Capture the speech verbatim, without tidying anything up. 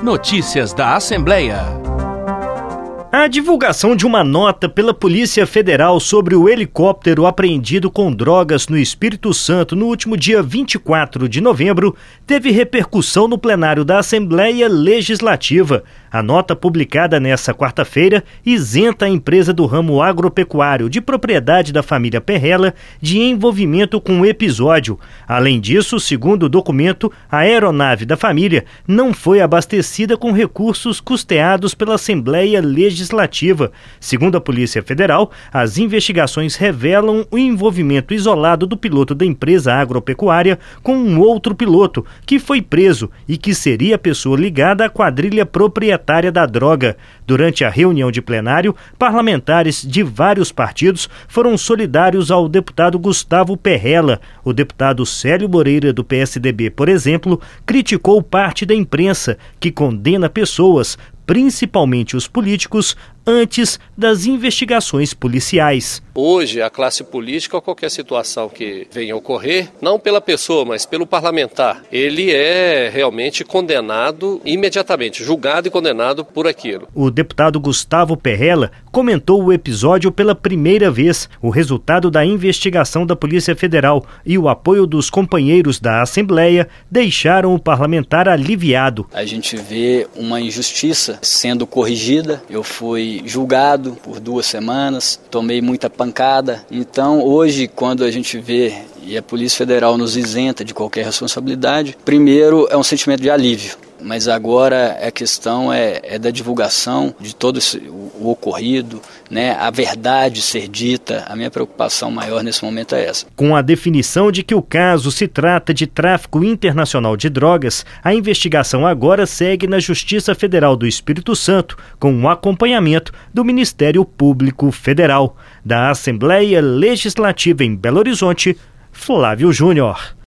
Notícias da Assembleia. A divulgação de uma nota pela Polícia Federal sobre o helicóptero apreendido com drogas no Espírito Santo no último dia vinte e quatro de novembro teve repercussão no plenário da Assembleia Legislativa. A nota publicada nesta quarta-feira isenta a empresa do ramo agropecuário de propriedade da família Perrella de envolvimento com o episódio. Além disso, segundo o documento, a aeronave da família não foi abastecida com recursos custeados pela Assembleia Legislativa. Segundo a Polícia Federal, as investigações revelam o envolvimento isolado do piloto da empresa agropecuária com um outro piloto, que foi preso e que seria a pessoa ligada à quadrilha proprietária da droga. Durante a reunião de plenário, parlamentares de vários partidos foram solidários ao deputado Gustavo Perrella. O deputado Célio Moreira, do P S D B, por exemplo, criticou parte da imprensa, que condena pessoas, principalmente os políticos, antes das investigações policiais. Hoje, a classe política, qualquer situação que venha a ocorrer, não pela pessoa, mas pelo parlamentar, ele é realmente condenado imediatamente, julgado e condenado por aquilo. O deputado Gustavo Perrella comentou o episódio pela primeira vez. O resultado da investigação da Polícia Federal e o apoio dos companheiros da Assembleia deixaram o parlamentar aliviado. A gente vê uma injustiça sendo corrigida. Eu fui julgado por duas semanas, tomei muita pancada. Então, hoje, quando a gente vê e a Polícia Federal nos isenta de qualquer responsabilidade, primeiro é um sentimento de alívio. Mas agora a questão é, é da divulgação de todo esse, o, o ocorrido, né? A verdade ser dita. A minha preocupação maior nesse momento é essa. Com a definição de que o caso se trata de tráfico internacional de drogas, a investigação agora segue na Justiça Federal do Espírito Santo, com o acompanhamento do Ministério Público Federal. Da Assembleia Legislativa em Belo Horizonte, Flávio Júnior.